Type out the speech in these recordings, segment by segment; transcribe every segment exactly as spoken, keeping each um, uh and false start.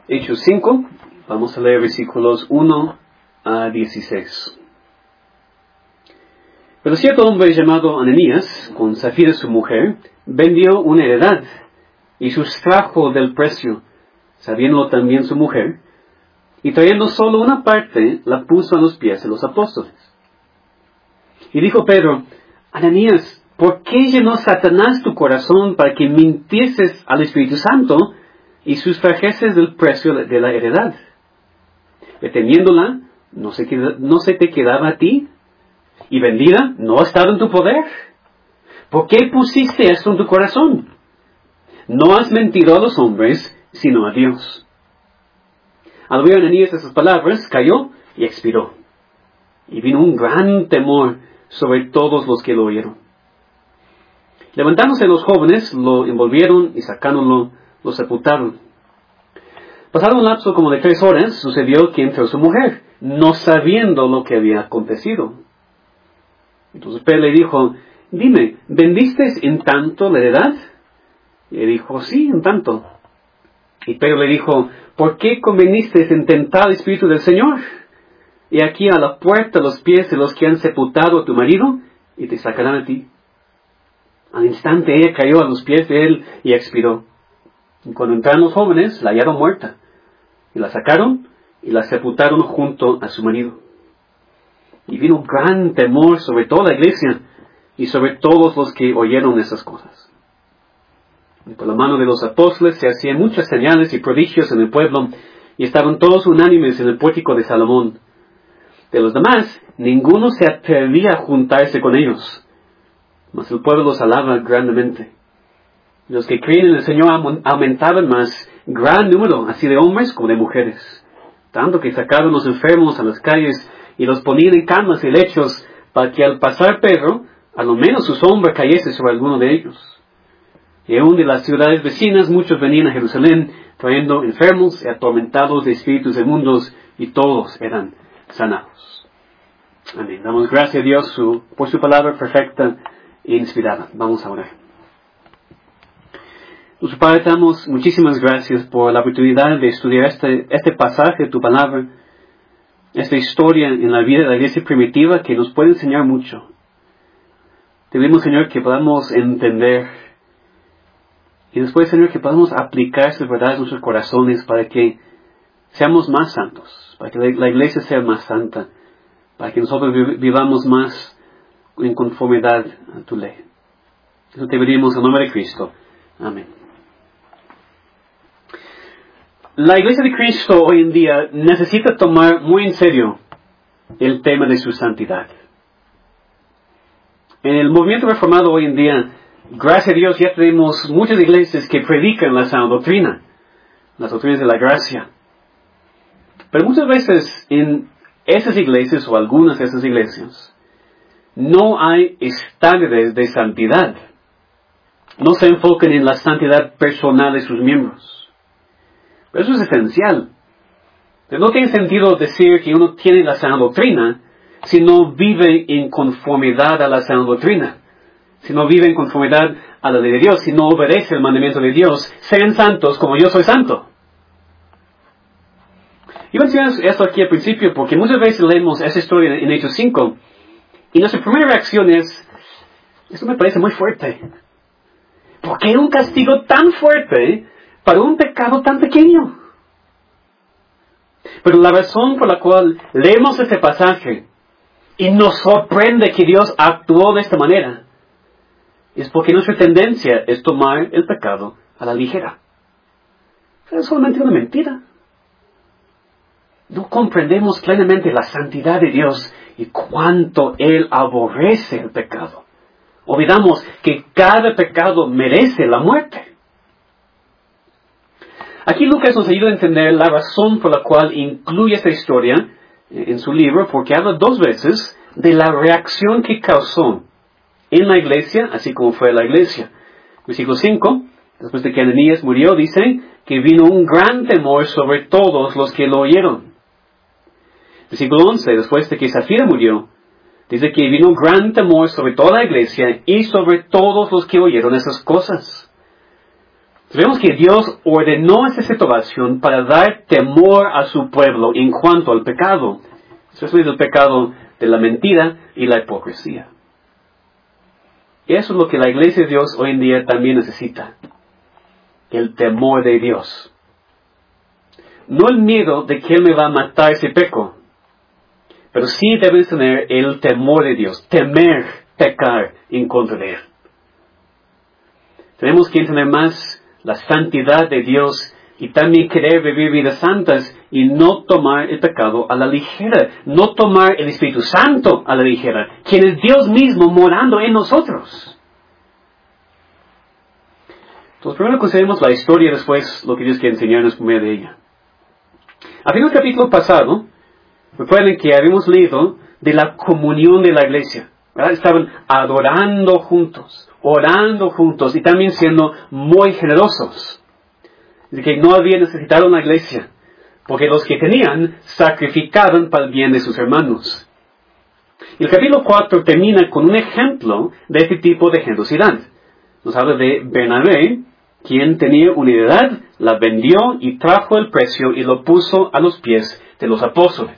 Hechos cinco, vamos a leer versículos uno a dieciséis. Pero cierto hombre llamado Ananías, con Zafira su mujer, vendió una heredad y sustrajo del precio, sabiéndolo también su mujer, y trayendo solo una parte, la puso a los pies de los apóstoles. Y dijo Pedro: Ananías, ¿por qué llenó Satanás tu corazón para que mintieses al Espíritu Santo y sustrajeses del precio de la heredad? Reteniéndola, ¿no se, queda, no se te quedaba a ti? ¿Y vendida, no estaba en tu poder? ¿Por qué pusiste esto en tu corazón? No has mentido a los hombres, sino a Dios. Al oír Ananías esas palabras, cayó y expiró. Y vino un gran temor sobre todos los que lo oyeron. Levantándose los jóvenes, lo envolvieron y sacándolo, lo sepultaron. Pasado un lapso como de tres horas, sucedió que entró su mujer, no sabiendo lo que había acontecido. Entonces Pedro le dijo: dime, ¿vendiste en tanto la heredad? Y él dijo: sí, en tanto. Y Pedro le dijo: ¿por qué conveniste en tentar al Espíritu del Señor? Y aquí a la puerta los pies de los que han sepultado a tu marido, y te sacarán a ti. Al instante ella cayó a los pies de él y expiró. Y cuando entraron los jóvenes, la hallaron muerta, y la sacaron y la sepultaron junto a su marido. Y vino un gran temor sobre toda la iglesia y sobre todos los que oyeron esas cosas. Y por la mano de los apóstoles se hacían muchas señales y prodigios en el pueblo, y estaban todos unánimes en el pórtico de Salomón. De los demás, ninguno se atrevía a juntarse con ellos, mas el pueblo los alaba grandemente. Los que creen en el Señor aumentaban más, gran número, así de hombres como de mujeres, tanto que sacaban los enfermos a las calles y los ponían en camas y lechos, para que al pasar Pedro, a lo menos su sombra cayese sobre alguno de ellos. Y aún de las ciudades vecinas muchos venían a Jerusalén, trayendo enfermos y atormentados de espíritus inmundos, y todos eran sanados. Amén. Damos gracias a Dios su, por su palabra perfecta e inspirada. Vamos a orar. Nuestro Padre, te damos muchísimas gracias por la oportunidad de estudiar este, este pasaje de tu palabra, esta historia en la vida de la iglesia primitiva que nos puede enseñar mucho. Te pedimos, Señor, que podamos entender, y después, Señor, que podamos aplicar estas verdades en nuestros corazones para que seamos más santos, para que la iglesia sea más santa, para que nosotros vivamos más en conformidad a tu ley. Eso te pedimos en nombre de Cristo. Amén. La iglesia de Cristo hoy en día necesita tomar muy en serio el tema de su santidad. En el movimiento reformado hoy en día, gracias a Dios, ya tenemos muchas iglesias que predican la sana doctrina, las doctrinas de la gracia. Pero muchas veces en esas iglesias, o algunas de esas iglesias, no hay estándares de santidad. No se enfocan en la santidad personal de sus miembros. Pero eso es esencial. No tiene sentido decir que uno tiene la sana doctrina si no vive en conformidad a la sana doctrina, si no vive en conformidad a la ley de Dios, si no obedece el mandamiento de Dios: sean santos como yo soy santo. Y menciono esto aquí al principio porque muchas veces leemos esa historia en Hechos cinco y nuestra primera reacción es: esto me parece muy fuerte. ¿Por qué un castigo tan fuerte para un pecado tan pequeño? Pero la razón por la cual leemos este pasaje y nos sorprende que Dios actuó de esta manera es porque nuestra tendencia es tomar el pecado a la ligera. Es solamente una mentira. No comprendemos plenamente la santidad de Dios y cuánto Él aborrece el pecado. Olvidamos que cada pecado merece la muerte. Aquí Lucas nos ayuda a entender la razón por la cual incluye esta historia en su libro, porque habla dos veces de la reacción que causó en la iglesia, así como fue la iglesia. Versículo cinco, después de que Ananías murió, dice que vino un gran temor sobre todos los que lo oyeron. Versículo once, después de que Zafira murió, dice que vino un gran temor sobre toda la iglesia y sobre todos los que oyeron esas cosas. Vemos que Dios ordenó esta situación para dar temor a su pueblo en cuanto al pecado. Eso es el pecado de la mentira y la hipocresía. Y eso es lo que la iglesia de Dios hoy en día también necesita. El temor de Dios. No el miedo de que Él me va a matar si peco. Pero sí debes tener el temor de Dios. Temer pecar en contra de Él. Tenemos que entender más la santidad de Dios y también querer vivir vidas santas y no tomar el pecado a la ligera. No tomar el Espíritu Santo a la ligera, quien es Dios mismo morando en nosotros. Entonces, primero consideremos la historia y después lo que Dios quiere enseñarnos por medio de ella. Al final del capítulo pasado, recuerden que habíamos leído de la comunión de la iglesia. ¿Verdad? Estaban adorando juntos, orando juntos y también siendo muy generosos. De que no había necesitado una iglesia, porque los que tenían sacrificaban para el bien de sus hermanos. Y el capítulo cuatro termina con un ejemplo de este tipo de generosidad. Nos habla de Bernabé, quien tenía una heredad, la vendió y trajo el precio y lo puso a los pies de los apóstoles.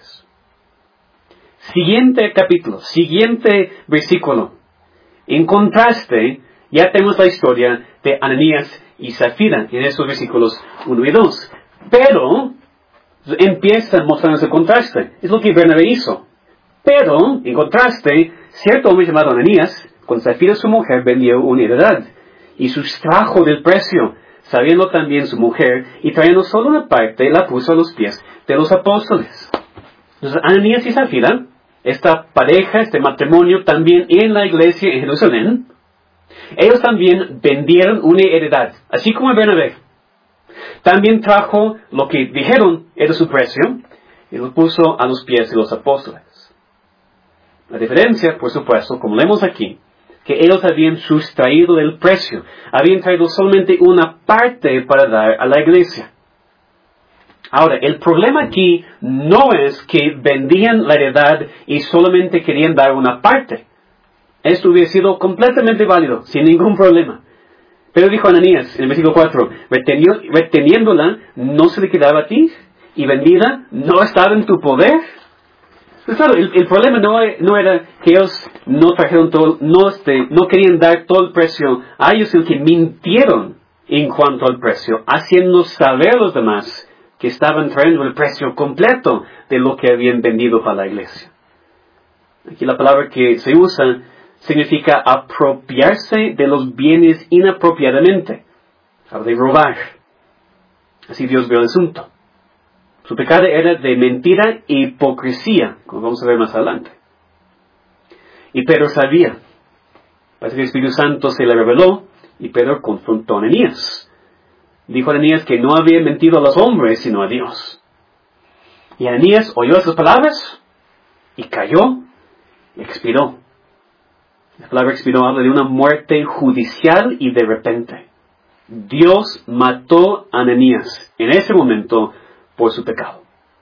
Siguiente capítulo, siguiente versículo. En contraste, ya tenemos la historia de Ananías y Zafira en esos versículos uno y dos. Pero empieza mostrando ese contraste. Es lo que Bernabé hizo. Pero, en contraste, cierto hombre llamado Ananías, con Zafira su mujer, vendió una heredad y sustrajo del precio, sabiendo también su mujer, y trayendo solo una parte, la puso a los pies de los apóstoles. Entonces, Ananías y Zafira, esta pareja, este matrimonio, también en la iglesia en Jerusalén, ellos también vendieron una heredad, así como Bernabé. También trajo lo que dijeron era su precio, y lo puso a los pies de los apóstoles. La diferencia, por supuesto, como leemos aquí, que ellos habían sustraído del precio, habían traído solamente una parte para dar a la iglesia. Ahora, el problema aquí no es que vendían la heredad y solamente querían dar una parte. Esto hubiera sido completamente válido, sin ningún problema. Pero dijo Ananías en el versículo cuatro, reteniéndola no se le quedaba a ti, y vendida no estaba en tu poder. Pues claro, el, el problema no, no era que ellos no trajeron todo, no, este, no querían dar todo el precio a ellos, sino que mintieron en cuanto al precio, haciendo saber a los demás que estaban trayendo el precio completo de lo que habían vendido para la iglesia. Aquí la palabra que se usa significa apropiarse de los bienes inapropiadamente. Habla de robar. Así Dios vio el asunto. Su pecado era de mentira e hipocresía, como vamos a ver más adelante. Y Pedro sabía. Parece que el Espíritu Santo se le reveló y Pedro confrontó a Ananías. Dijo a Ananías que no había mentido a los hombres, sino a Dios. Y Ananías oyó esas palabras y cayó y expiró. La palabra expiró habla de una muerte judicial y de repente. Dios mató a Ananías en ese momento por su pecado.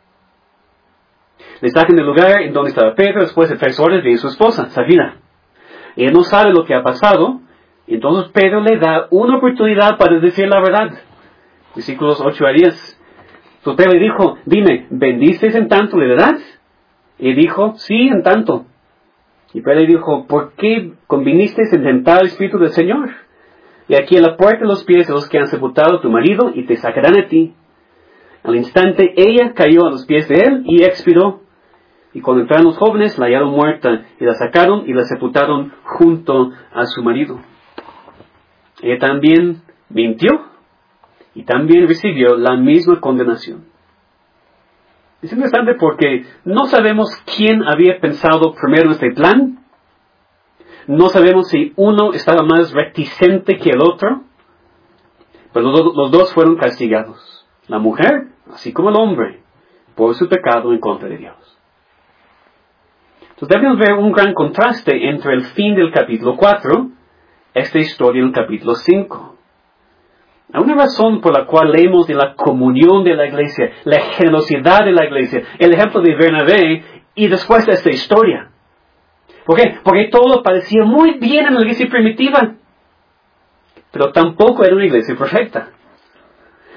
Le sacan del lugar en donde estaba Pedro, después de tres horas viene su esposa, Zafira. Ella no sabe lo que ha pasado, y entonces Pedro le da una oportunidad para decir la verdad. Versículos ocho a diez. Entonces Pedro le dijo, dime, ¿vendiste en tanto la heredad? Y él dijo, sí, en tanto. Y Pedro le dijo, ¿por qué conviniste en tentar al Espíritu del Señor? Y aquí en la puerta de los pies de los que han sepultado a tu marido, y te sacarán a ti. Al instante ella cayó a los pies de él y expiró. Y cuando entraron los jóvenes, la hallaron muerta, y la sacaron y la sepultaron junto a su marido. Ella también mintió, y también recibió la misma condenación. Es interesante porque no sabemos quién había pensado primero este plan. No sabemos si uno estaba más reticente que el otro. Pero los, los dos fueron castigados. La mujer, así como el hombre, por su pecado en contra de Dios. Entonces debemos ver un gran contraste entre el fin del capítulo cuatro, esta historia en el capítulo cinco. Hay una razón por la cual leemos de la comunión de la iglesia, la generosidad de la iglesia, el ejemplo de Bernabé y después de esta historia. ¿Por qué? Porque todo parecía muy bien en la iglesia primitiva, pero tampoco era una iglesia perfecta.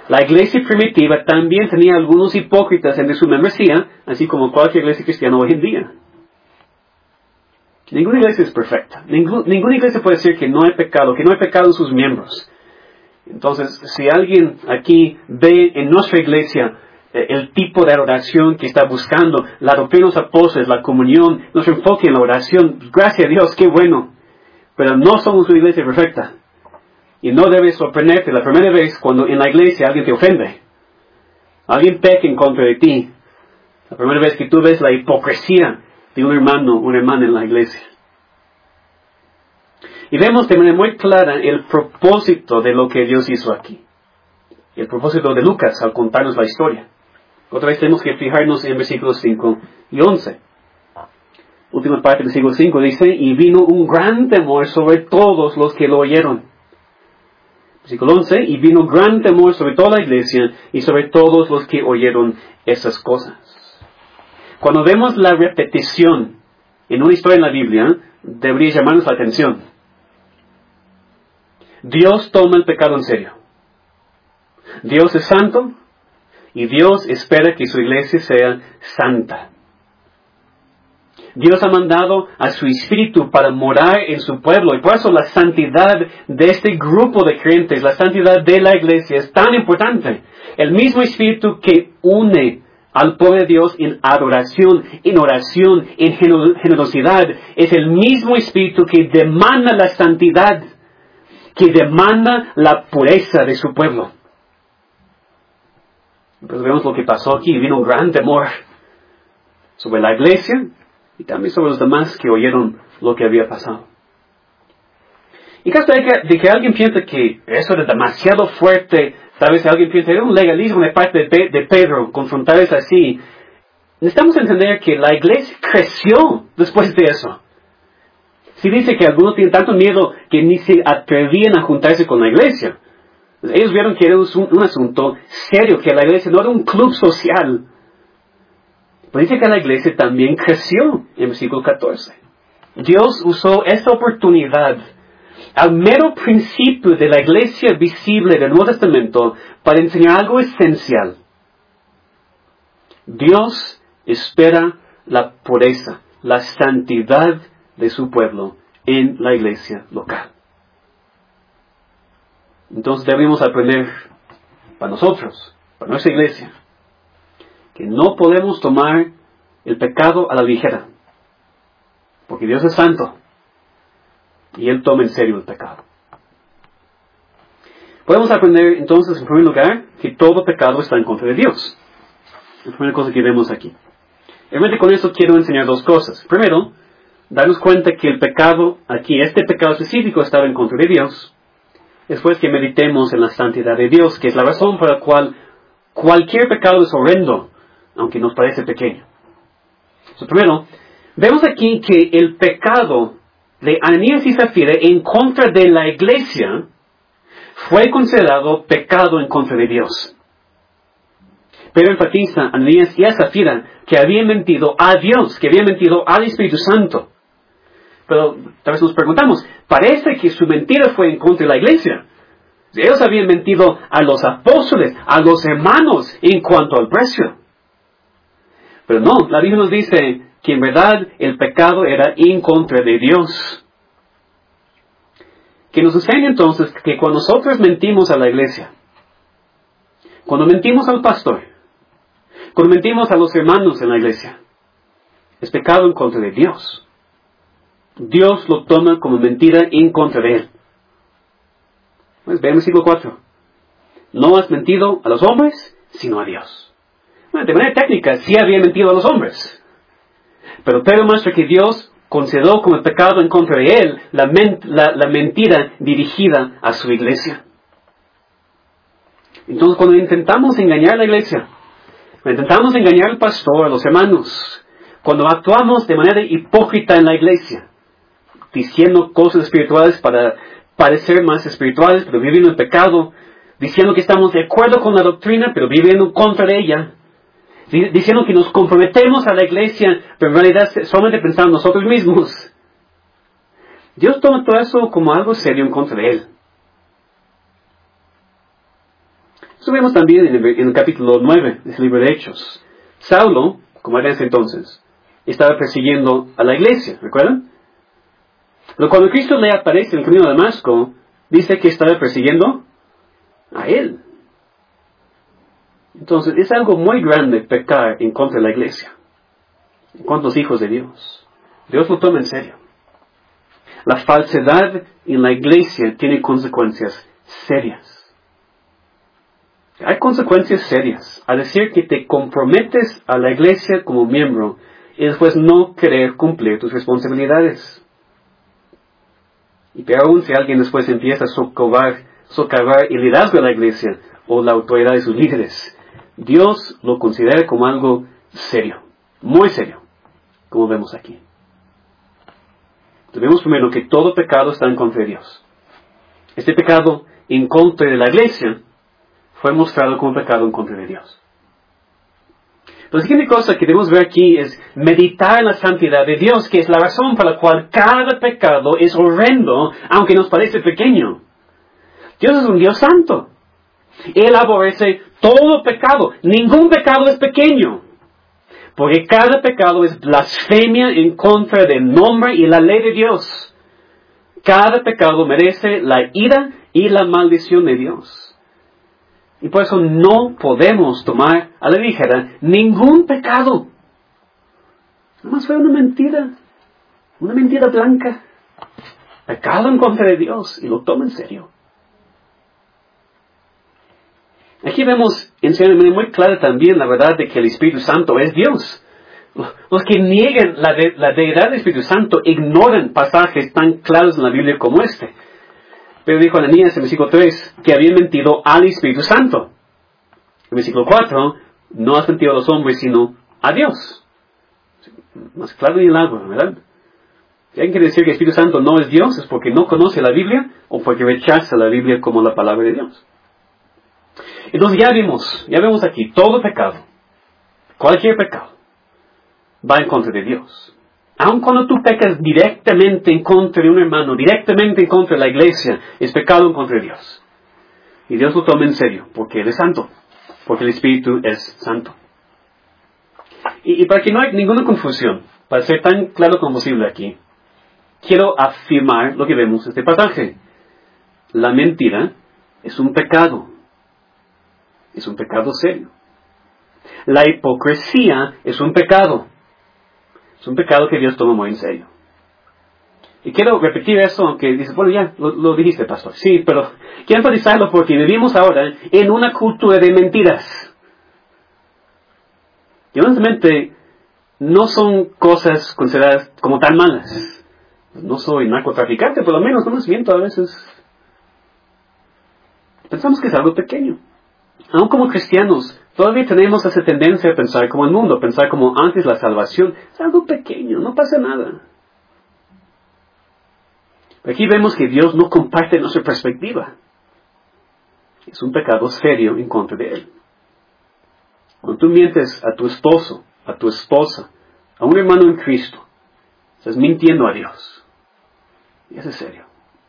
La iglesia primitiva también tenía algunos hipócritas entre su membresía, así como cualquier iglesia cristiana hoy en día. Ninguna iglesia es perfecta. Ningún, ninguna iglesia puede decir que no hay pecado, que no hay pecado en sus miembros. Entonces, si alguien aquí ve en nuestra iglesia eh, el tipo de oración que está buscando, la doctrina de los apóstoles, la comunión, nuestro enfoque en la oración, gracias a Dios, qué bueno. Pero no somos una iglesia perfecta. Y no debes sorprenderte la primera vez cuando en la iglesia alguien te ofende. Alguien peca en contra de ti. La primera vez que tú ves la hipocresía de un hermano o una hermana en la iglesia. Y vemos de manera muy clara el propósito de lo que Dios hizo aquí. El propósito de Lucas al contarnos la historia. Otra vez tenemos que fijarnos en versículos cinco y once. Última parte del versículo cinco dice, y vino un gran temor sobre todos los que lo oyeron. Versículo once, y vino gran temor sobre toda la iglesia y sobre todos los que oyeron esas cosas. Cuando vemos la repetición en una historia en la Biblia, debería llamarnos la atención. Dios toma el pecado en serio. Dios es santo y Dios espera que su iglesia sea santa. Dios ha mandado a su Espíritu para morar en su pueblo. Y por eso la santidad de este grupo de creyentes, la santidad de la iglesia es tan importante. El mismo Espíritu que une al pueblo de Dios en adoración, en oración, en generosidad, es el mismo Espíritu que demanda la santidad, que demanda la pureza de su pueblo. Entonces vemos lo que pasó aquí. Vino un gran temor sobre la iglesia y también sobre los demás que oyeron lo que había pasado. En caso de que, de que alguien piense que eso era demasiado fuerte, tal vez alguien piense que era un legalismo de parte de, Pe- de Pedro, confrontarles así, necesitamos entender que la iglesia creció después de eso. Si dice que algunos tienen tanto miedo que ni se atrevían a juntarse con la iglesia. Ellos vieron que era un, un asunto serio, que la iglesia no era un club social. Pero dice que la iglesia también creció en versículo catorce. Dios usó esta oportunidad al mero principio de la iglesia visible del Nuevo Testamento para enseñar algo esencial. Dios espera la pureza, la santidad de su pueblo en la iglesia local. Entonces debemos aprender para nosotros, para nuestra iglesia, que no podemos tomar el pecado a la ligera, porque Dios es santo y Él toma en serio el pecado. Podemos aprender entonces, en primer lugar, que todo pecado está en contra de Dios. Es la primera cosa que vemos aquí. Realmente con eso quiero enseñar dos cosas. Primero, darnos cuenta que el pecado aquí, este pecado específico, estaba en contra de Dios. Después que meditemos en la santidad de Dios, que es la razón por la cual cualquier pecado es horrendo, aunque nos parece pequeño. So, primero, vemos aquí que el pecado de Ananías y Zafira en contra de la iglesia fue considerado pecado en contra de Dios. Pero enfatiza a Ananías y a Zafira que habían mentido a Dios, que habían mentido al Espíritu Santo. Pero tal vez nos preguntamos, parece que su mentira fue en contra de la iglesia. Ellos habían mentido a los apóstoles, a los hermanos en cuanto al precio. Pero no, la Biblia nos dice que en verdad el pecado era en contra de Dios. Que nos enseña entonces que cuando nosotros mentimos a la iglesia, cuando mentimos al pastor, cuando mentimos a los hermanos en la iglesia, es pecado en contra de Dios. Dios lo toma como mentira en contra de Él. Pues veamos versículo cuatro. No has mentido a los hombres, sino a Dios. Bueno, de manera técnica, sí había mentido a los hombres. Pero Pedro muestra que Dios consideró como pecado en contra de Él la, ment- la, la mentira dirigida a su iglesia. Entonces, cuando intentamos engañar a la iglesia, cuando intentamos engañar al pastor, a los hermanos, cuando actuamos de manera hipócrita en la iglesia, diciendo cosas espirituales para parecer más espirituales, pero viviendo en pecado, diciendo que estamos de acuerdo con la doctrina, pero viviendo en contra de ella, diciendo que nos comprometemos a la iglesia, pero en realidad solamente pensamos nosotros mismos. Dios toma todo eso como algo serio en contra de Él. Estuvimos también en el, en el capítulo nueve del libro de Hechos. Saulo, como era en ese entonces, estaba persiguiendo a la iglesia, ¿recuerdan? Pero cuando Cristo le aparece en el camino de Damasco, dice que estaba persiguiendo a él. Entonces, es algo muy grande pecar en contra de la iglesia, en contra de los hijos de Dios. Dios lo toma en serio. La falsedad en la iglesia tiene consecuencias serias. Hay consecuencias serias a decir que te comprometes a la iglesia como miembro y después no querer cumplir tus responsabilidades. Y peor aún si alguien después empieza a socavar, socavar el liderazgo de la iglesia o la autoridad de sus líderes. Dios lo considera como algo serio, muy serio, como vemos aquí. Tenemos primero que todo pecado está en contra de Dios. Este pecado en contra de la iglesia fue mostrado como pecado en contra de Dios. La siguiente cosa que debemos ver aquí es meditar en la santidad de Dios, que es la razón por la cual cada pecado es horrendo, aunque nos parece pequeño. Dios es un Dios santo. Él aborrece todo pecado. Ningún pecado es pequeño. Porque cada pecado es blasfemia en contra del nombre y la ley de Dios. Cada pecado merece la ira y la maldición de Dios. Y por eso no podemos tomar a la ligera ningún pecado. Nomás fue una mentira. Una mentira blanca. Pecado en contra de Dios y lo toma en serio. Aquí vemos en de manera muy clara también la verdad de que el Espíritu Santo es Dios. Los que niegan la, de, la deidad del Espíritu Santo ignoran pasajes tan claros en la Biblia como este. Pero dijo Ananías en el versículo tres que habían mentido al Espíritu Santo. En el versículo cuatro, no has mentido a los hombres sino a Dios. Más claro ni el agua, ¿verdad? Si alguien quiere decir que el Espíritu Santo no es Dios, es porque no conoce la Biblia o porque rechaza la Biblia como la palabra de Dios. Entonces ya vimos, ya vemos aquí, todo pecado, cualquier pecado, va en contra de Dios. Aun cuando tú pecas directamente en contra de un hermano, directamente en contra de la iglesia, es pecado en contra de Dios. Y Dios lo toma en serio, porque Él es santo, porque el Espíritu es santo. Y, y para que no haya ninguna confusión, para ser tan claro como posible aquí, quiero afirmar lo que vemos en este pasaje. La mentira es un pecado. Es un pecado serio. La hipocresía es un pecado. Es un pecado que Dios toma muy en serio. Y quiero repetir eso, aunque dices, bueno, ya lo, lo dijiste, pastor. Sí, pero quiero enfatizarlo porque vivimos ahora en una cultura de mentiras. Y honestamente, no son cosas consideradas como tan malas. No soy narcotraficante, por lo menos, no más miento a veces. Pensamos que es algo pequeño. Aún como cristianos, todavía tenemos esa tendencia a pensar como el mundo, pensar como antes la salvación. Es algo pequeño, no pasa nada. Aquí vemos que Dios no comparte nuestra perspectiva. Es un pecado serio en contra de Él. Cuando tú mientes a tu esposo, a tu esposa, a un hermano en Cristo, estás mintiendo a Dios. Y eso es serio.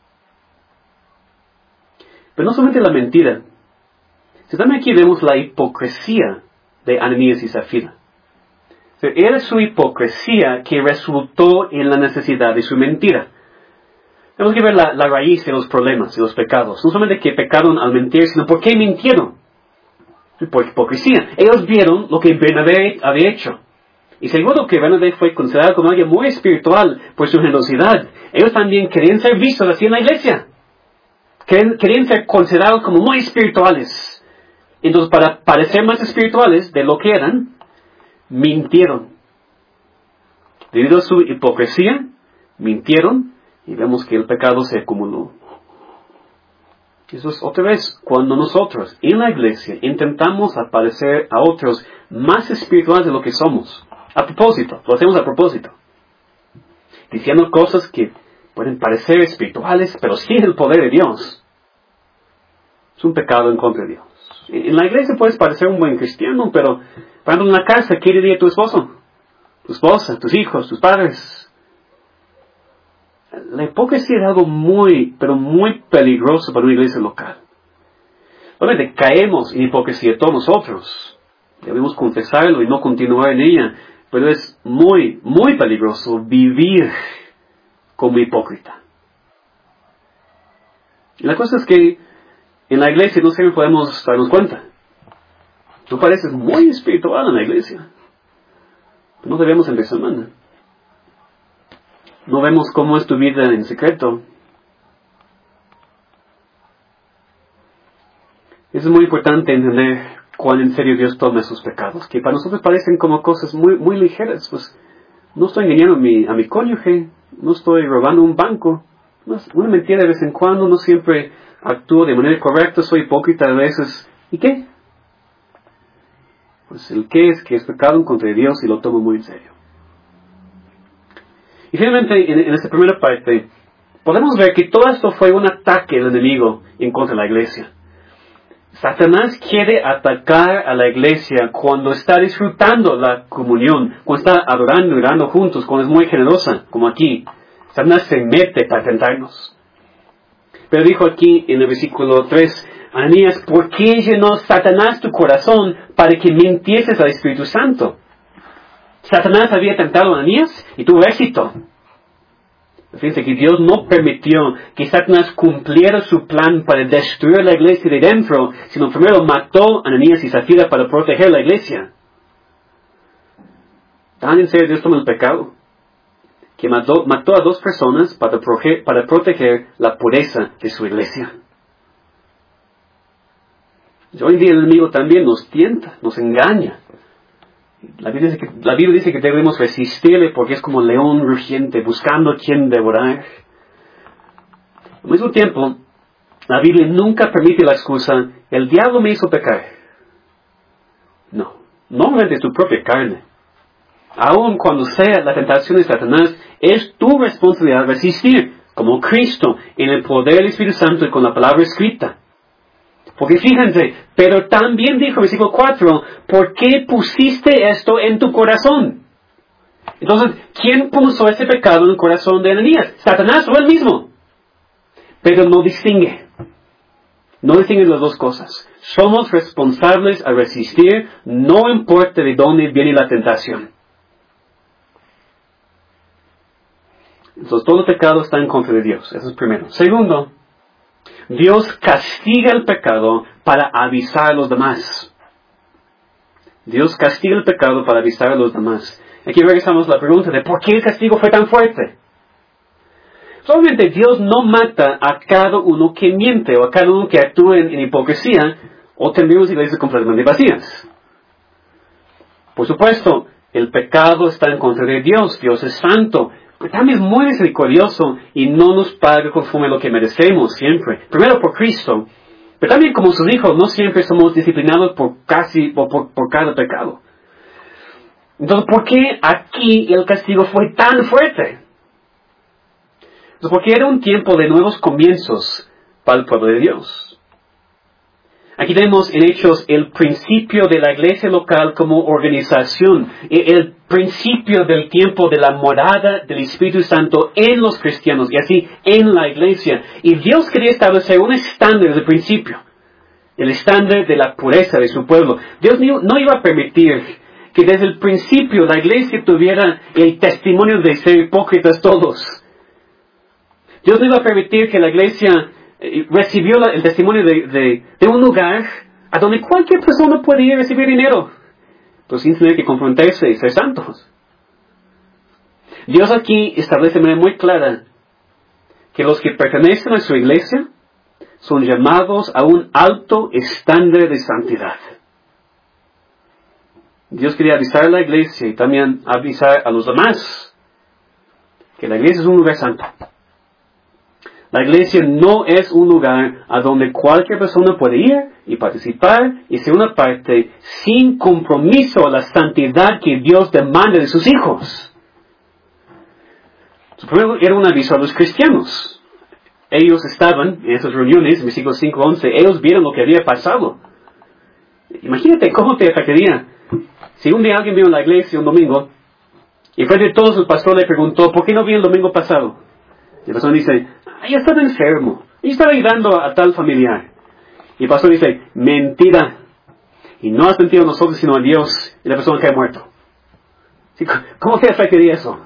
Pero no solamente la mentira, sino también aquí vemos la hipocresía de Ananías y Zafira. O sea, era su hipocresía que resultó en la necesidad de su mentira. Tenemos que ver la, la raíz de los problemas, de los pecados. No solamente que pecaron al mentir, sino por qué mintieron. Por hipocresía. Ellos vieron lo que Bernabé había hecho. Y seguro que Bernabé fue considerado como alguien muy espiritual por su generosidad. Ellos también querían ser vistos así en la iglesia. Querían, querían ser considerados como muy espirituales. Entonces, para parecer más espirituales de lo que eran, mintieron. Debido a su hipocresía, mintieron y vemos que el pecado se acumuló. Eso es otra vez cuando nosotros en la iglesia intentamos aparecer a otros más espirituales de lo que somos. A propósito, lo hacemos a propósito. Diciendo cosas que pueden parecer espirituales, pero sin el poder de Dios. Es un pecado en contra de Dios. En la iglesia puedes parecer un buen cristiano, pero por ejemplo en la casa, ¿qué diría tu esposo? Tu esposa, tus hijos, tus padres. La hipocresía es algo muy, pero muy peligroso para una iglesia local. Obviamente caemos en hipocresía todos nosotros. Debemos confesarlo y no continuar en ella. Pero es muy, muy peligroso vivir como hipócrita. Y la cosa es que en la iglesia no siempre podemos darnos cuenta. Tú pareces muy espiritual en la iglesia. Pero no debemos en semana. No vemos cómo es tu vida en secreto. Es muy importante entender cuán en serio Dios toma sus pecados, que para nosotros parecen como cosas muy, muy ligeras. Pues no estoy engañando a mi, a mi cónyuge, no estoy robando un banco, una mentira de vez en cuando, no siempre actúo de manera correcta, soy hipócrita a veces. ¿Y qué? Pues el qué es que es pecado en contra de Dios y lo tomo muy en serio. Y finalmente, en, en esta primera parte, podemos ver que todo esto fue un ataque del enemigo en contra de la iglesia. Satanás quiere atacar a la iglesia cuando está disfrutando la comunión, cuando está adorando y orando juntos, cuando es muy generosa, como aquí. Satanás se mete para tentarnos. Pero dijo aquí en el versículo tres, Ananías, ¿por qué llenó Satanás tu corazón para que mintieses al Espíritu Santo? Satanás había tentado a Ananías y tuvo éxito. Fíjense que Dios no permitió que Satanás cumpliera su plan para destruir la iglesia de dentro, sino primero mató a Ananías y Zafira para proteger la iglesia. Tan en serio Dios toma el pecado, que mató, mató a dos personas para, proge, para proteger la pureza de su iglesia. Y hoy en día el enemigo también nos tienta, nos engaña. La Biblia, dice que, la Biblia dice que debemos resistirle porque es como león rugiente, buscando a quien devorar. Al mismo tiempo, la Biblia nunca permite la excusa, el diablo me hizo pecar. No, no mediante tu propia carne. Aun cuando sea la tentación de Satanás, es tu responsabilidad resistir, como Cristo, en el poder del Espíritu Santo y con la palabra escrita. Porque fíjense, pero también dijo, versículo cuatro, ¿por qué pusiste esto en tu corazón? Entonces, ¿quién puso ese pecado en el corazón de Ananías? ¿Satanás o él mismo? Pero no distingue. No distingue las dos cosas. Somos responsables a resistir, no importa de dónde viene la tentación. Entonces, todo pecado está en contra de Dios. Eso es primero. Segundo, Dios castiga el pecado para avisar a los demás. Dios castiga el pecado para avisar a los demás. Aquí regresamos a la pregunta de ¿por qué el castigo fue tan fuerte? Obviamente Dios no mata a cada uno que miente o a cada uno que actúa en, en hipocresía, o tendríamos iglesias completamente vacías. Por supuesto, el pecado está en contra de Dios. Dios es santo. Pero también es muy misericordioso y no nos paga conforme a lo que merecemos siempre. Primero por Cristo, pero también como sus hijos no siempre somos disciplinados por casi o por, por cada pecado. Entonces, ¿por qué aquí el castigo fue tan fuerte? Entonces, porque era un tiempo de nuevos comienzos para el pueblo de Dios. Aquí vemos en Hechos el principio de la iglesia local como organización, el principio del tiempo de la morada del Espíritu Santo en los cristianos y así en la iglesia. Y Dios quería establecer un estándar desde el principio, el estándar de la pureza de su pueblo. Dios no iba a permitir que desde el principio la iglesia tuviera el testimonio de ser hipócritas todos. Dios no iba a permitir que la iglesia recibió el testimonio de, de, de un lugar a donde cualquier persona puede ir a recibir dinero, pero sin tener que confrontarse y ser santos. Dios aquí establece de manera muy clara que los que pertenecen a su iglesia son llamados a un alto estándar de santidad. Dios quería avisar a la iglesia y también avisar a los demás que la iglesia es un lugar santo. La iglesia no es un lugar a donde cualquier persona puede ir y participar y ser una parte sin compromiso a la santidad que Dios demanda de sus hijos. Primero era un aviso a los cristianos. Ellos estaban en esas reuniones, versículo cinco once, ellos vieron lo que había pasado. Imagínate cómo te afectaría si un día alguien vino a la iglesia un domingo y frente a todos el pastor le preguntó, ¿por qué no vino el domingo pasado? Y la persona dice, yo estaba enfermo, yo estaba ayudando a, a tal familiar. Y el pastor dice, mentira. Y no has mentido a nosotros, sino a Dios y la persona que ha muerto. ¿Sí? ¿Cómo te afectaría eso?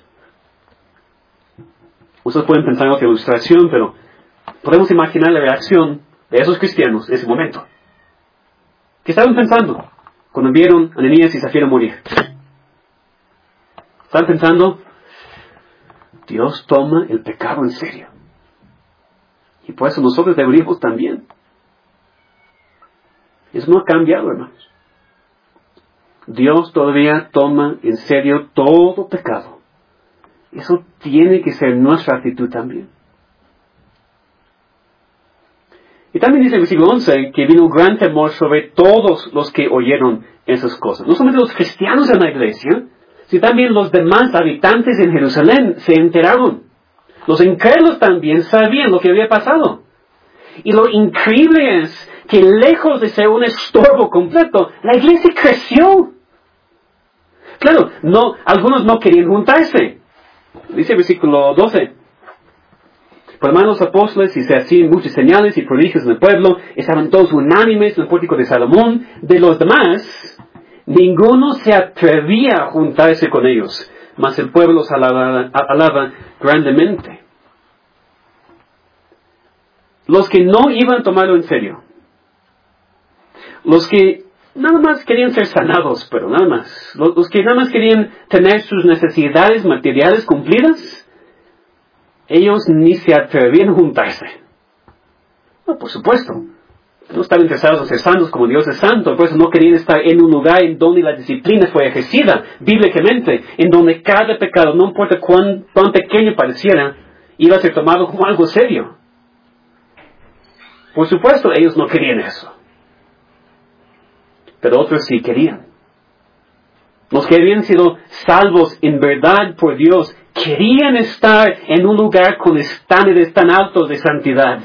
Ustedes pueden pensar en otra ilustración, pero podemos imaginar la reacción de esos cristianos en ese momento. ¿Qué estaban pensando cuando vieron a Ananías y Zafira morir? Estaban pensando, Dios toma el pecado en serio. Y por eso nosotros deberíamos también. Eso no ha cambiado, hermanos. Dios todavía toma en serio todo pecado. Eso tiene que ser nuestra actitud también. Y también dice el versículo once que vino un gran temor sobre todos los que oyeron esas cosas. No solamente los cristianos en la iglesia, sino también los demás habitantes en Jerusalén se enteraron. Los incrédulos también sabían lo que había pasado. Y lo increíble es que lejos de ser un estorbo completo, la iglesia creció. Claro, no, algunos no querían juntarse. Dice el versículo doce. Por lo menos los apóstoles, y se hacían muchas señales y prodigios en el pueblo, estaban todos unánimes en el pórtico de Salomón. De los demás, ninguno se atrevía a juntarse con ellos, mas el pueblo los alaba, alaba grandemente. Los que no iban a tomarlo en serio, los que nada más querían ser sanados, pero nada más, los, los que nada más querían tener sus necesidades materiales cumplidas, ellos ni se atrevían a juntarse. No, por supuesto, no estaban interesados en ser santos como Dios es santo, por eso no querían estar en un lugar en donde la disciplina fue ejercida bíblicamente, en donde cada pecado, no importa cuán, cuán pequeño pareciera, iba a ser tomado como algo serio. Por supuesto, ellos no querían eso. Pero otros sí querían. Los que habían sido salvos en verdad por Dios querían estar en un lugar con estándares tan altos de santidad.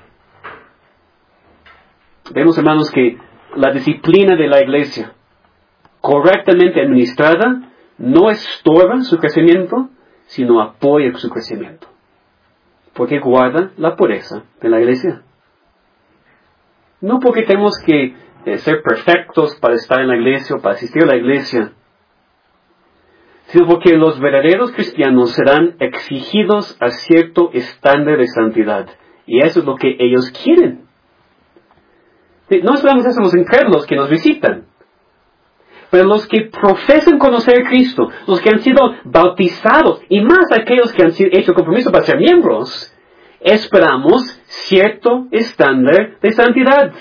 Vemos, hermanos, que la disciplina de la iglesia, correctamente administrada, no estorba su crecimiento, sino apoya su crecimiento. Porque guarda la pureza de la iglesia. No porque tenemos que eh, ser perfectos para estar en la iglesia o para asistir a la iglesia, sino porque los verdaderos cristianos serán exigidos a cierto estándar de santidad. Y eso es lo que ellos quieren. No esperamos eso los incrédulos que nos visitan. Pero los que profesan conocer a Cristo, los que han sido bautizados, y más aquellos que han hecho compromiso para ser miembros, esperamos cierto estándar de santidad.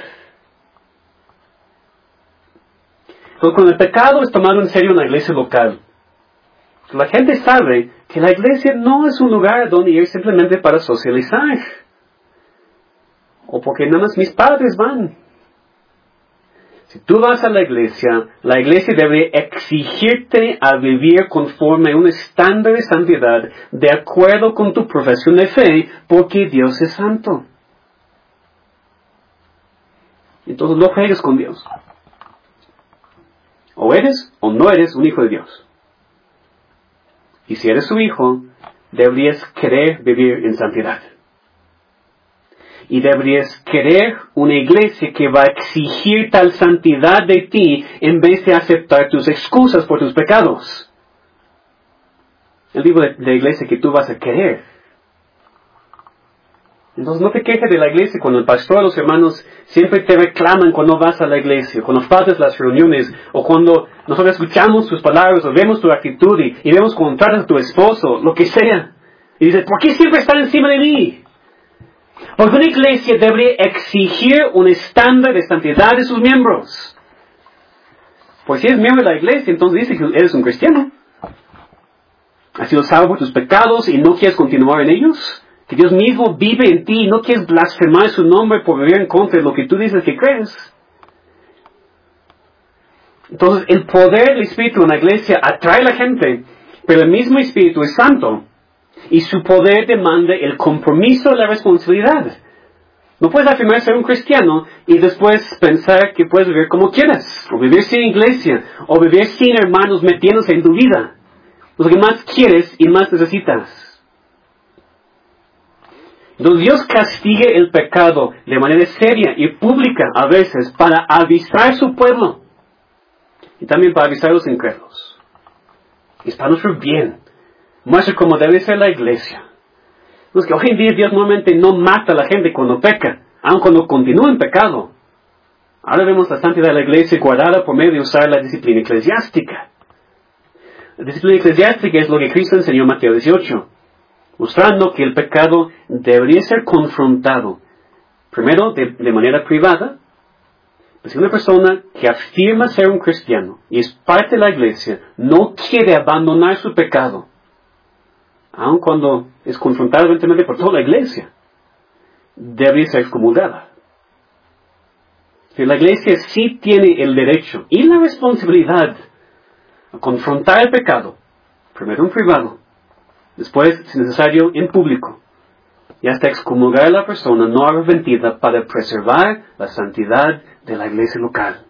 Pero cuando el pecado es tomado en serio en la iglesia local, la gente sabe que la iglesia no es un lugar donde ir simplemente para socializar. O porque nada más mis padres van. Si tú vas a la iglesia, la iglesia debe exigirte a vivir conforme a un estándar de santidad de acuerdo con tu profesión de fe, porque Dios es santo. Entonces no juegues con Dios. O eres o no eres un hijo de Dios. Y si eres su hijo, deberías querer vivir en santidad. Y deberías querer una iglesia que va a exigir tal santidad de ti en vez de aceptar tus excusas por tus pecados. El tipo de, de iglesia que tú vas a querer. Entonces no te quejes de la iglesia cuando el pastor o los hermanos siempre te reclaman cuando vas a la iglesia, cuando faltas las reuniones, o cuando nosotros escuchamos tus palabras, o vemos tu actitud, y, y vemos cómo tratas a tu esposo, lo que sea. Y dices, ¿por qué siempre están encima de mí? Porque una iglesia debería exigir un estándar de santidad de sus miembros. Pues si eres miembro de la iglesia, entonces dice que eres un cristiano. Has sido salvo por tus pecados y no quieres continuar en ellos. Que Dios mismo vive en ti y no quieres blasfemar su nombre por vivir en contra de lo que tú dices que crees. Entonces el poder del Espíritu en la iglesia atrae a la gente, pero el mismo Espíritu es santo. Y su poder demanda el compromiso de la responsabilidad. No puedes afirmar ser un cristiano y después pensar que puedes vivir como quieras. O vivir sin iglesia. O vivir sin hermanos metiéndose en tu vida. Lo que más quieres y más necesitas. Entonces Dios castigue el pecado de manera seria y pública a veces para avisar a su pueblo. Y también para avisar a los incrédulos. Es para nuestro bien. Muestra cómo debe ser la iglesia. Pues que hoy en día Dios normalmente no mata a la gente cuando peca, aun cuando continúa en pecado. Ahora vemos la santidad de la iglesia guardada por medio de usar la disciplina eclesiástica. La disciplina eclesiástica es lo que Cristo enseñó en Mateo dieciocho, mostrando que el pecado debería ser confrontado, primero de, de manera privada. Si una persona que afirma ser un cristiano y es parte de la iglesia no quiere abandonar su pecado, aun cuando es confrontada eventualmente por toda la iglesia, debería ser excomulgada. Si la iglesia sí tiene el derecho y la responsabilidad a confrontar el pecado, primero en privado, después, si necesario, en público, y hasta excomulgar a la persona no arrepentida para preservar la santidad de la iglesia local.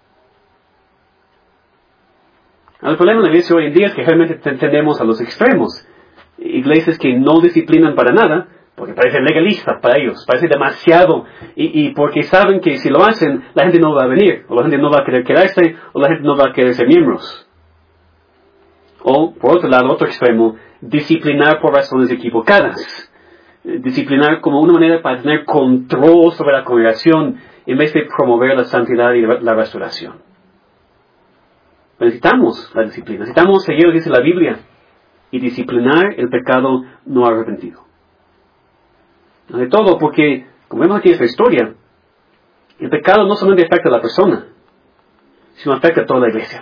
El problema de la iglesia hoy en día es que realmente tendemos a los extremos. Iglesias que no disciplinan para nada, porque parece legalista para ellos, parece demasiado, y, y porque saben que si lo hacen, la gente no va a venir, o la gente no va a querer quedarse, o la gente no va a querer ser miembros. O, por otro lado, otro extremo, disciplinar por razones equivocadas. Disciplinar como una manera para tener control sobre la congregación, en vez de promover la santidad y la restauración. Necesitamos la disciplina, necesitamos seguir lo que dice la Biblia, y disciplinar el pecado no arrepentido. De todo, porque, como vemos aquí en esta historia, el pecado no solamente afecta a la persona, sino afecta a toda la iglesia.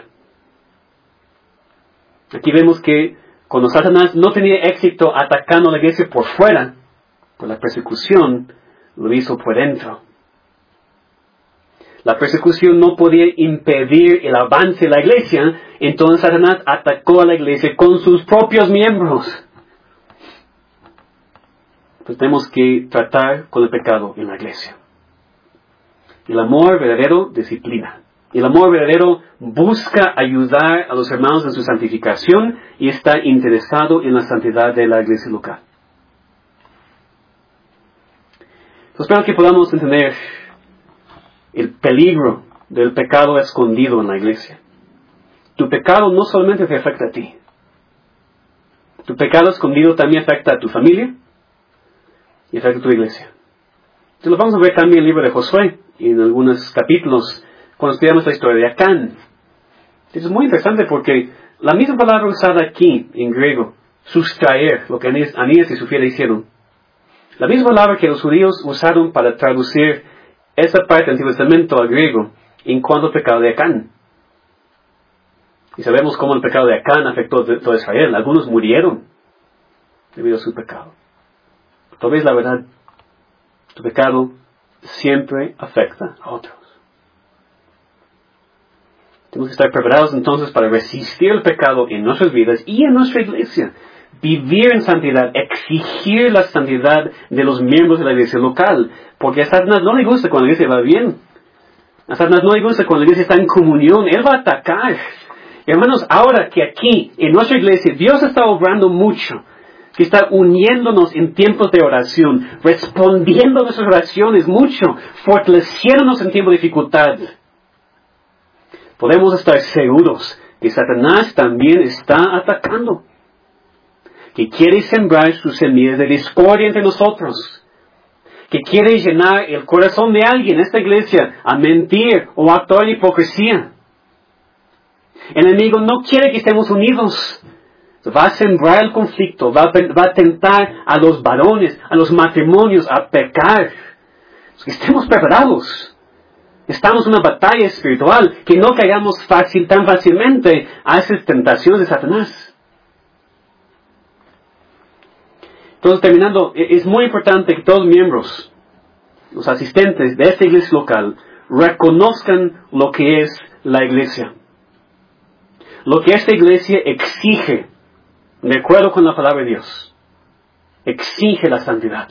Aquí vemos que cuando Satanás no tenía éxito atacando a la iglesia por fuera, por la persecución, lo hizo por dentro. La persecución no podía impedir el avance de la iglesia, entonces Satanás atacó a la iglesia con sus propios miembros. Pues tenemos que tratar con el pecado en la iglesia. El amor verdadero disciplina. El amor verdadero busca ayudar a los hermanos en su santificación y está interesado en la santidad de la iglesia local. Entonces, espero que podamos entender el peligro del pecado escondido en la iglesia. Tu pecado no solamente te afecta a ti. Tu pecado escondido también afecta a tu familia y afecta a tu iglesia. Entonces lo vamos a ver también en el libro de Josué, y en algunos capítulos, cuando estudiamos la historia de Acán. Es muy interesante porque la misma palabra usada aquí en griego, sustraer, lo que Anías y Sofía hicieron, la misma palabra que los judíos usaron para traducir esa parte del Antiguo Testamento al griego en cuanto al pecado de Acán. Y sabemos cómo el pecado de Acán afectó a todo Israel. Algunos murieron debido a su pecado. Tal vez la verdad, tu pecado siempre afecta a otros. Tenemos que estar preparados entonces para resistir el pecado en nuestras vidas y en nuestra iglesia. Vivir en santidad, exigir la santidad de los miembros de la iglesia local. Porque a Satanás no le gusta cuando la iglesia va bien. A Satanás no le gusta cuando la iglesia está en comunión. Él va a atacar. Hermanos, ahora que aquí, en nuestra iglesia, Dios está obrando mucho, que está uniéndonos en tiempos de oración, respondiendo a nuestras oraciones mucho, fortaleciéndonos en tiempos de dificultad, podemos estar seguros que Satanás también está atacando, que quiere sembrar sus semillas de discordia entre nosotros, que quiere llenar el corazón de alguien en esta iglesia a mentir o a actuar en hipocresía. El enemigo no quiere que estemos unidos. Va a sembrar el conflicto, va a, va a tentar a los varones, a los matrimonios a pecar. Que estemos preparados. Estamos en una batalla espiritual, que no caigamos fácil, tan fácilmente a esas tentaciones de Satanás. Entonces, terminando, es muy importante que todos los miembros, los asistentes de esta iglesia local, reconozcan lo que es la iglesia. Lo que esta iglesia exige, de acuerdo con la palabra de Dios, exige la santidad.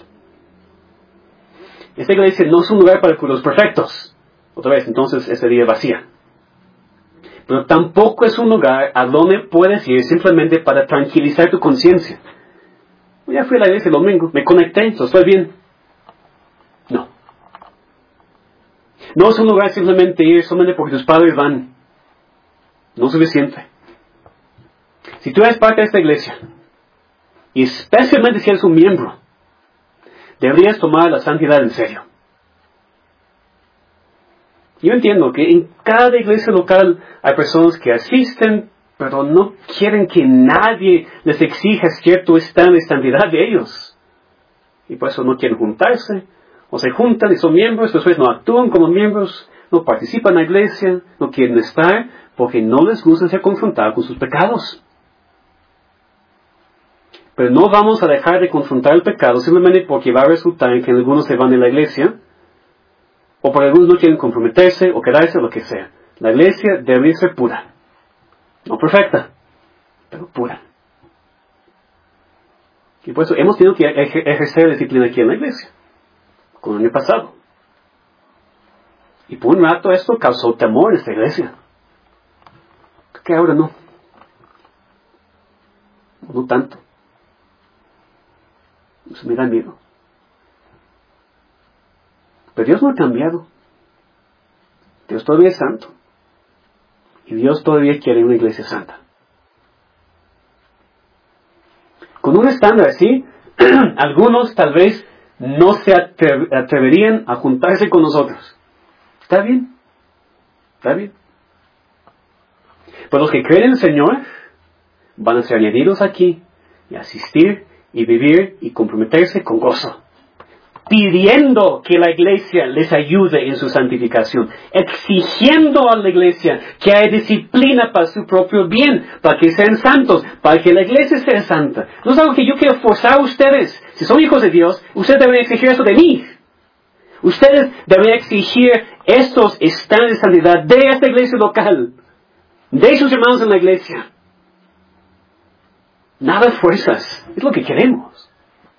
Esta iglesia no es un lugar para los perfectos. Otra vez, entonces, ese día vacía. Pero tampoco es un lugar a donde puedes ir simplemente para tranquilizar tu conciencia. Ya fui a la iglesia el domingo, me conecté, estoy bien. No. No es un lugar simplemente ir solamente porque tus padres van. No es suficiente. Si tú eres parte de esta iglesia, y especialmente si eres un miembro, deberías tomar la santidad en serio. Yo entiendo que en cada iglesia local hay personas que asisten, pero no quieren que nadie les exija cierto estado de santidad de ellos. Y por eso no quieren juntarse, o se juntan y son miembros, después no actúan como miembros, no participan en la iglesia, no quieren estar, porque no les gusta ser confrontados con sus pecados. Pero no vamos a dejar de confrontar el pecado simplemente porque va a resultar en que algunos se van de la iglesia, o porque algunos no quieren comprometerse, o quedarse, o lo que sea. La iglesia debe ser pura. No perfecta, pero pura. Y por eso hemos tenido que ejercer disciplina aquí en la iglesia, como el año pasado. Y por un rato esto causó temor en esta iglesia. Que ahora no. No tanto. Se me da miedo. Pero Dios no ha cambiado. Dios todavía es santo. Y Dios todavía quiere una iglesia santa. Con un estándar así, algunos tal vez no se atre- atreverían a juntarse con nosotros. ¿Está bien? ¿Está bien? Pero los que creen en el Señor van a ser añadidos aquí y asistir y vivir y comprometerse con gozo, pidiendo que la iglesia les ayude en su santificación, exigiendo a la iglesia que haya disciplina para su propio bien, para que sean santos, para que la iglesia sea santa. No es algo que yo quiero forzar a ustedes. Si son hijos de Dios, ustedes deben exigir eso de mí. Ustedes deben exigir estos estándares de santidad de esta iglesia local, de sus hermanos en la iglesia. Nada de fuerzas, es lo que queremos.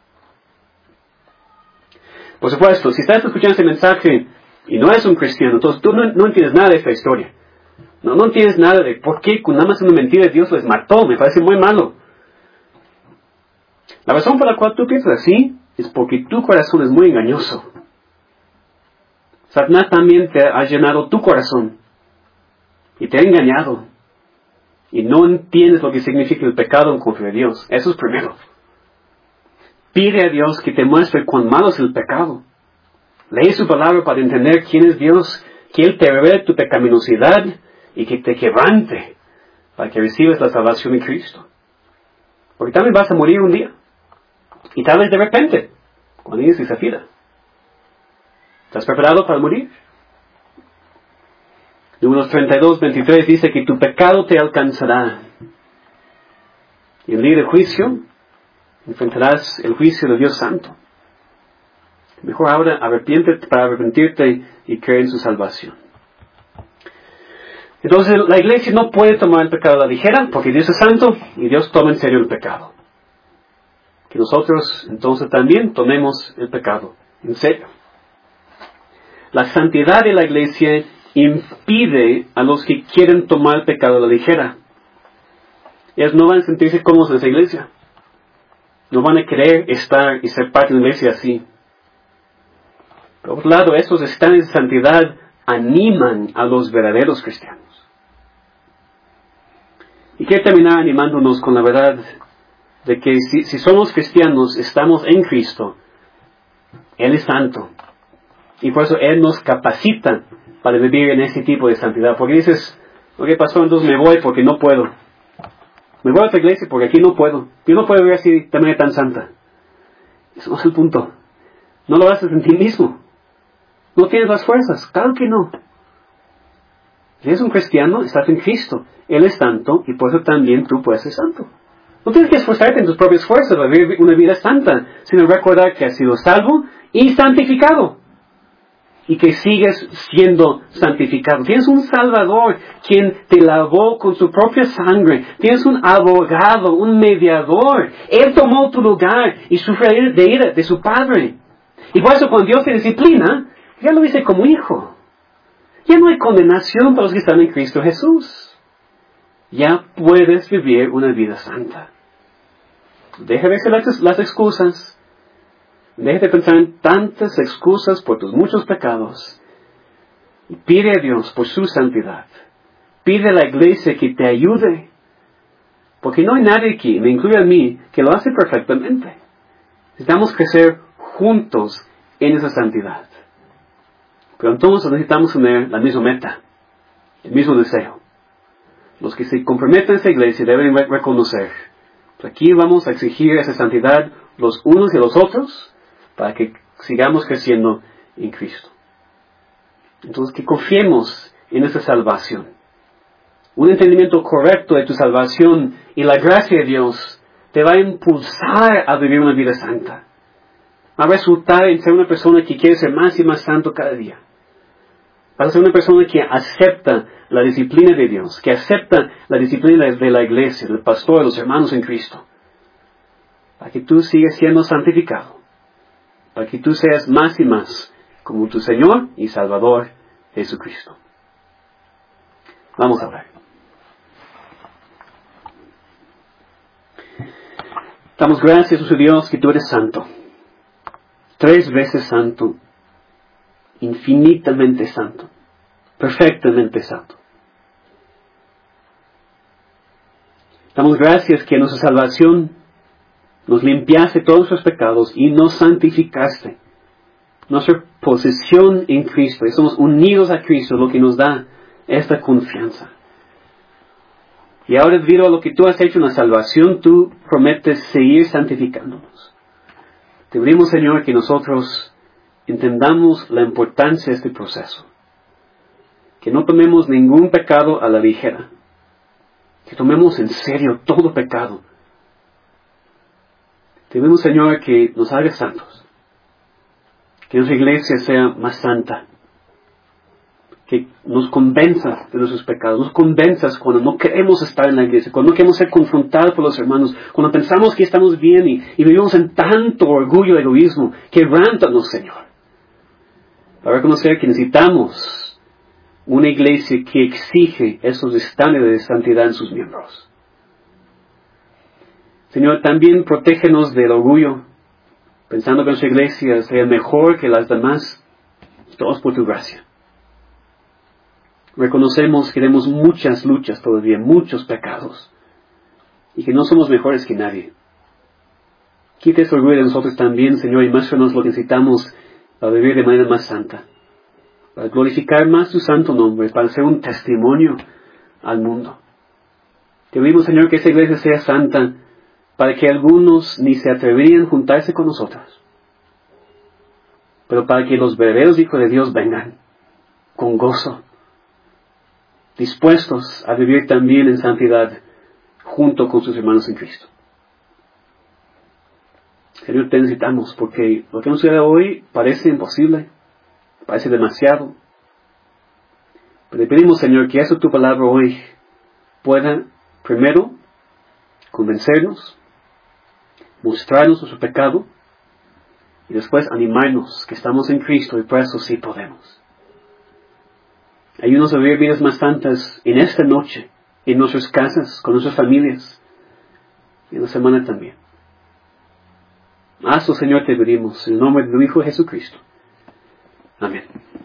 Por supuesto, si estás escuchando este mensaje y no eres un cristiano, entonces tú no, no entiendes nada de esta historia. No, no entiendes nada de por qué con nada más una mentira Dios les mató. Me parece muy malo. La razón por la cual tú piensas así es porque tu corazón es muy engañoso. Satanás también te ha llenado tu corazón y te ha engañado. Y no entiendes lo que significa el pecado en contra de Dios. Eso es primero. Pide a Dios que te muestre cuán malo es el pecado. Lee su palabra para entender quién es Dios, que Él te revele tu pecaminosidad y que te quebrante para que recibas la salvación en Cristo. Porque también vas a morir un día. Y tal vez de repente, cuando llegues a esa vida. ¿Estás preparado para morir? Números treinta y dos, veintitrés dice que tu pecado te alcanzará. Y el día del juicio, enfrentarás el juicio de Dios Santo. Mejor ahora arrepiéntete para arrepentirte y creer en su salvación. Entonces la iglesia no puede tomar el pecado a la ligera porque Dios es santo y Dios toma en serio el pecado. Que nosotros entonces también tomemos el pecado en serio. La santidad de la iglesia impide a los que quieren tomar el pecado a la ligera. Ellos no van a sentirse cómodos en esa iglesia. No van a querer estar y ser parte de una iglesia así. Por otro lado, esos estándares de santidad animan a los verdaderos cristianos. Y quiero terminar animándonos con la verdad de que si, si somos cristianos, estamos en Cristo. Él es santo. Y por eso Él nos capacita para vivir en ese tipo de santidad. Porque dices, ok, pastor, entonces me voy porque no puedo. Me voy a otra iglesia porque aquí no puedo. Yo no puedo vivir así de manera tan santa. Eso no es el punto. No lo haces en ti mismo. No tienes las fuerzas. Claro que no. Si eres un cristiano, estás en Cristo. Él es santo y por eso también tú puedes ser santo. No tienes que esforzarte en tus propias fuerzas para vivir una vida santa, sino recordar que has sido salvo y santificado. Y que sigues siendo santificado. Tienes un Salvador quien te lavó con su propia sangre. Tienes un abogado, un mediador. Él tomó tu lugar y sufrió de ira de su Padre. Y por eso cuando Dios te disciplina, ya lo dice como hijo. Ya no hay condenación para los que están en Cristo Jesús. Ya puedes vivir una vida santa. Deja de verse las, las excusas. Deja de pensar en tantas excusas por tus muchos pecados. Y pide a Dios por su santidad. Pide a la iglesia que te ayude. Porque no hay nadie aquí, me incluye a mí, que lo hace perfectamente. Necesitamos crecer juntos en esa santidad. Pero entonces necesitamos tener la misma meta, el mismo deseo. Los que se comprometen a esa iglesia deben reconocer, pues aquí vamos a exigir esa santidad los unos y los otros para que sigamos creciendo en Cristo. Entonces que confiemos en esa salvación. Un entendimiento correcto de tu salvación y la gracia de Dios te va a impulsar a vivir una vida santa. Va a resultar en ser una persona que quiere ser más y más santo cada día. Vas a ser una persona que acepta la disciplina de Dios, que acepta la disciplina de la iglesia, del pastor, de los hermanos en Cristo. Para que tú sigas siendo santificado. Para que tú seas más y más como tu Señor y Salvador Jesucristo. Vamos a orar. Damos gracias, oh Dios, que tú eres santo. Tres veces santo. Infinitamente santo. Perfectamente santo. Damos gracias que en nuestra salvación nos limpiaste todos nuestros pecados y nos santificaste. Nuestra posesión en Cristo, y somos unidos a Cristo, lo que nos da esta confianza. Y ahora, debido a lo que tú has hecho en la salvación, tú prometes seguir santificándonos. Te pedimos, Señor, que nosotros entendamos la importancia de este proceso. Que no tomemos ningún pecado a la ligera. Que tomemos en serio todo pecado. Te pedimos, Señor, que nos hagas santos. Que nuestra iglesia sea más santa. Que nos convenzas de nuestros pecados. Nos convenzas cuando no queremos estar en la iglesia. Cuando no queremos ser confrontados por los hermanos. Cuando pensamos que estamos bien y, y vivimos en tanto orgullo y egoísmo. Quebrántanos, Señor. Para reconocer que necesitamos una iglesia que exige esos estándares de santidad en sus miembros. Señor, también protégenos del orgullo. Pensando que nuestra iglesia sea mejor que las demás. Todos por tu gracia. Reconocemos que tenemos muchas luchas todavía, muchos pecados, y que no somos mejores que nadie. Quita ese orgullo de nosotros también, Señor, y muéstranos lo que necesitamos para vivir de manera más santa, para glorificar más tu santo nombre, para ser un testimonio al mundo. Te pedimos, Señor, que esa iglesia sea santa, para que algunos ni se atreverían a juntarse con nosotros, pero para que los verdaderos hijos de Dios vengan con gozo, dispuestos a vivir también en santidad junto con sus hermanos en Cristo. Señor, te necesitamos porque lo que nos queda hoy parece imposible, parece demasiado. Pero te pedimos, Señor, que eso tu palabra hoy pueda primero convencernos, mostrarnos nuestro pecado y después animarnos que estamos en Cristo y por eso sí podemos. Ayúdanos a vivir vidas más santas en esta noche, en nuestras casas, con nuestras familias, y en la semana también. Hazlo, Señor, te pedimos, en el nombre de tu Hijo Jesucristo. Amén.